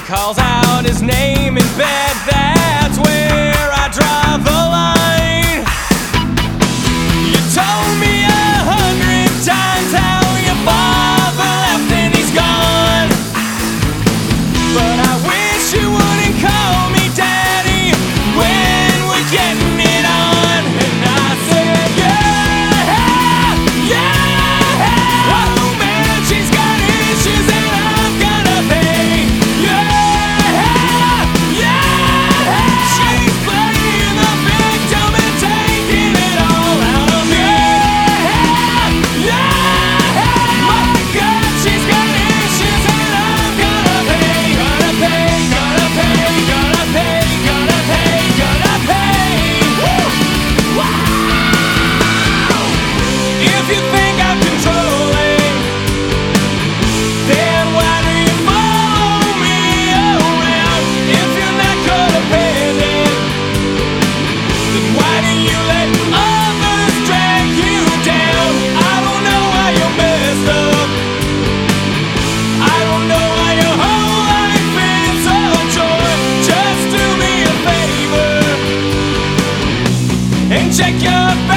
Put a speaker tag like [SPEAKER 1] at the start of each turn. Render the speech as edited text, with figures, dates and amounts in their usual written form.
[SPEAKER 1] calls out his name in bed, that's where I draw the line. You told me 100 times how your father left and he's gone, but I wish you wouldn't call me daddy when we're getting it on. And I said, yeah, yeah. Oh man, she's got issues and I'm gonna pay. Yeah, yeah. She's playing the victim and taking it all out of me. Yeah, yeah. My God, she's got issues and I'm gonna pay. Gonna pay, gonna pay, gonna pay, gonna pay, gonna pay. Woo! Wow! If you think I'm controlling, then why do you follow me around? If you're not codependent, then why do you let others drag you down? I don't know why you're messed up. I don't know why your whole life is a chore. Just do me a favor and check your